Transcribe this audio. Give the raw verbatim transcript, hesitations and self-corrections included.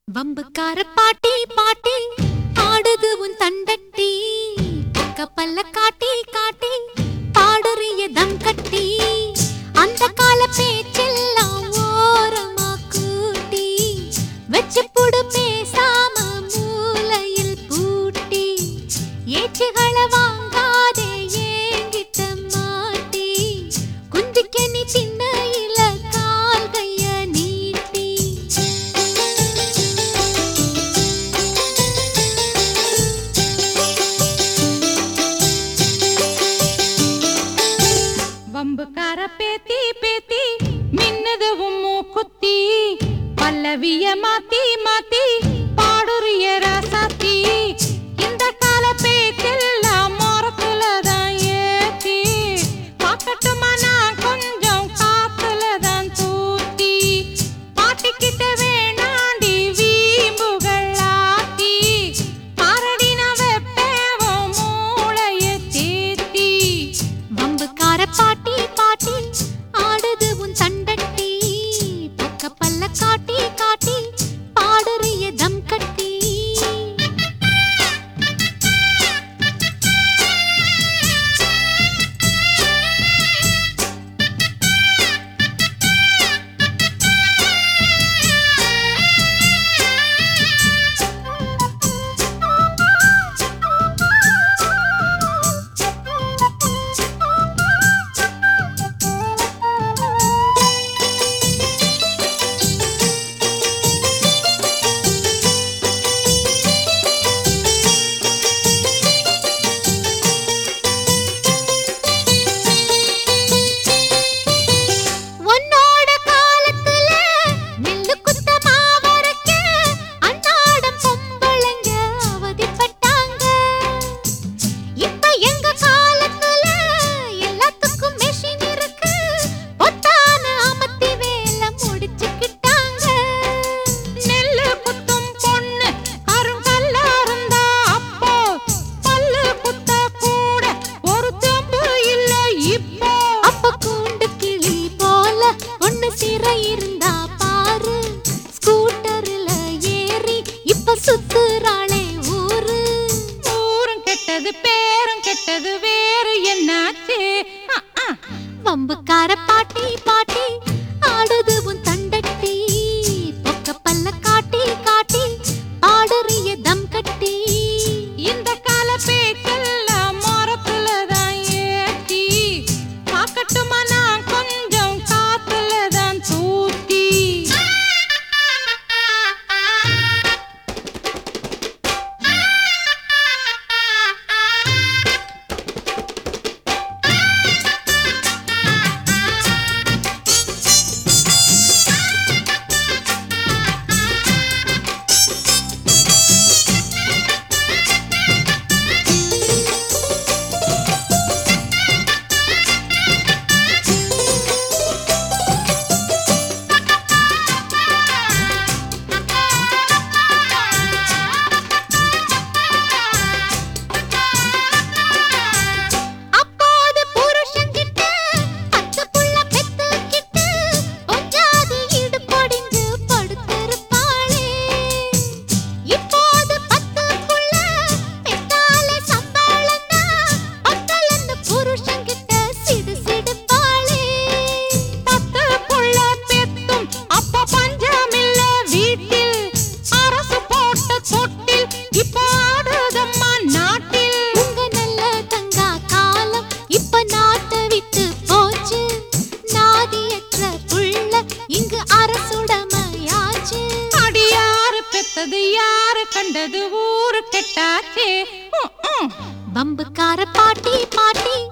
வம்புக்கார பாட்டி பாட்டி ஆடுது உன் தண்டட்டி கப்பல்ல காட்டி காட்டி பாடுறிய தம் கட்டி அந்த கால பேச்செல்லாம் ஓரமா கூட்டி வச்சு புடு பேசாம மூலையில் பூட்டி ஏச்சுகளை வாங்காதே ஏங்கிட்ட மாட்டி குந்திக்க நீ திண்ணையில கால் கைய நீட்டி வம்புக்கார பேத்தி பேத்தி மின்னது உம்மு குத்தி பல்லவிய மாத்தி மாத்தி பாடுறிய ராசாத்தி இந்த கால பேச்செல்லாம் மரத்துலதான் ஏத்தி பாக்கட்டுமா நான் கொஞ்சம் காத்துலதான் தூத்தி பாட்டிக்கிட்ட வேணாண்டி வீம்புகள் ஆத்தி பாரடி நான் வெப்பேவோ மூளைய தேத்தி வம்புக்கார பாட்டி பாட்டி ஆடுது உன் தண்டட்டி பக்க பல்ல காட்டி காட்டி பாடுறிய தம் கட்டி இருந்தா பாரு ஸ்கூட்டர்ல ஏறி இப்ப சுத்துறாளே ஊரு ஊரும் கெட்டது பேரும் கெட்டது வேறு என்னாச்சு வம்புக்கார பாட்டி பாட்டி ஆடுது உன் தண்டட்டி பொக்க பல்ல காட்டி காட்டி ஆடுறிய தம் கட்டி இந்த கால பேச்செல்லாம் மரத்துலதான் ஏத்தி பாக்கட்டுமா நான் கொஞ்சம் காத்துலதான் தூத்தி யாரு கண்டது ஊரு கெட்டாச்சே வம்புக்கார பாட்டி பாட்டி